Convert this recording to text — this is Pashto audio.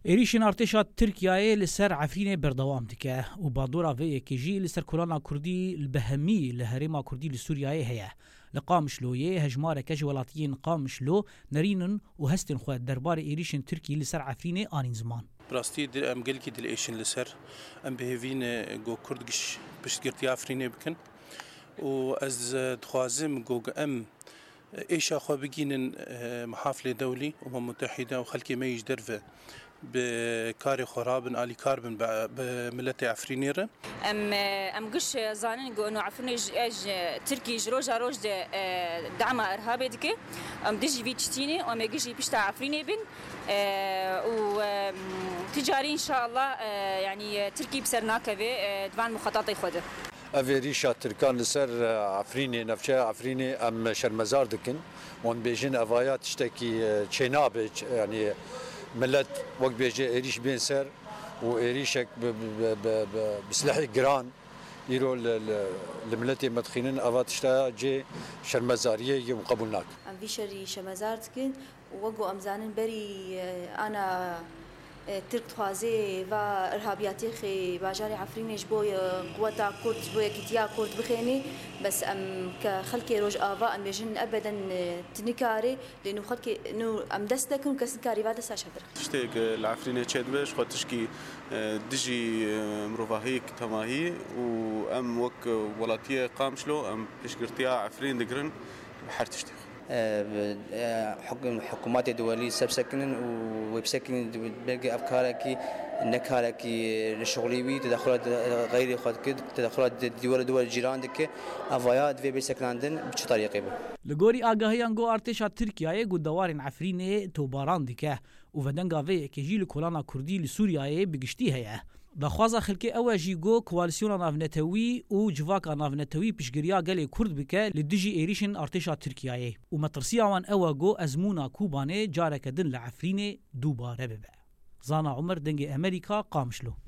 ایریشن ارتشا ترکیه لسر عفرین بردوام دکه و بادورا وی کیجی لسر کلانا کردی البهمی لهرما کردی لسوریه هيا لقامشلويه هجمار كج ولاتيين قامشلو نرينن وهستن خو دربار ایریشن ترکی لسر عفرین آنین زمان براستي در ام گلکی دل ایشن لسر ام بهوین گو کردگش پشتگرتی عفرینه بکن و از دخوازم گو ام ايشا خو بگینن محافل دولي وهم متحده وخلكي ما يجدرفه بكاري خرابن آلي كاربن بملتي عفرينيرة ام قش زانن انه عفرين تركي جروجا روج دعم ارهابي دكي ام دجي فيتشتيني وام يجي بيشتا عفريني بن وتجاري ان شاء الله يعني تركي بسرناكه دفان مخططي خده افيريشا تركان لسر عفريني نفشا عفريني ام شرمزار دكن وان بيجين افايات تشتكي تشيناب يعني ملت وقت بيجي إيريش بين سر وإيريشك بسلاح جران يرو الملتي مدخنين أفات اشتا جي شرمزارية يوم قبولناك. أم في شري شرمزارتكن ووقو أمزانن بري أنا ترك خوازي و ارهابياتي خي باجاري عفرينيش بوي قوتا كورد بوي كتيا كورد بخيني بس ام كخلكي روج افا ام بيجن ابدا تنكاري لانه خلكي انه ام دستك كسكاري بعد ساشدر تشتيق العفريني تشدبش خاطشكي دجي مروفاهيك تماهي وام وك ولاتيه قامشلو ام بشقرتيا عفرين دقرن بحرتشتيق حكومات دولية سبسكن وبسكن بلقي أفكارك نكارك الشغلية تدخلات غير خد كده تدخلات دول الجيران دك أفايات في بسكن عندن بشو طريقة به لجوري آگاهیان گو ارتشا ترکیه گو دوارن عفرین توباران دکه و ودنگا وی کجیل کلانا کردی لسوریه بگشتی هیا دخوازا خلکی اواجی گو کوالسیون نافنتوی و جواکا نافنتوی پشگریا گلی کرد بکه لدجی ایریشن ارتشا ترکیه و مترسیا وان اوا گو ازمونا کوبانه جارک دن لعفرین دوباره ببه زانا عمر دنگ امریکا قامشلو